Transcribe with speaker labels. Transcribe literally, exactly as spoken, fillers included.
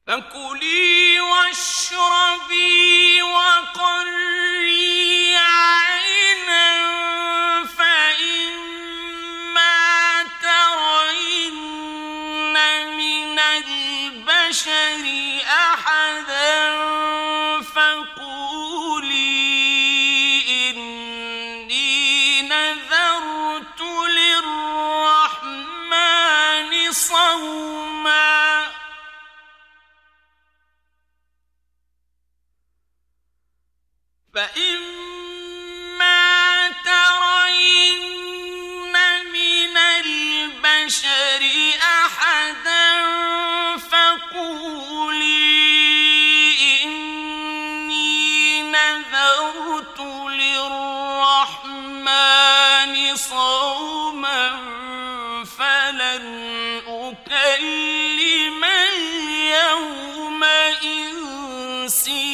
Speaker 1: فكلي واشربي وقري عينا فإما ترين من البشر أحدا فقولي إني نذرت للرحمن صوما فإما ترين من البشر أحدا فقولي إني نذرت للرحمن صوما فلن أكلم اليوم إنسيا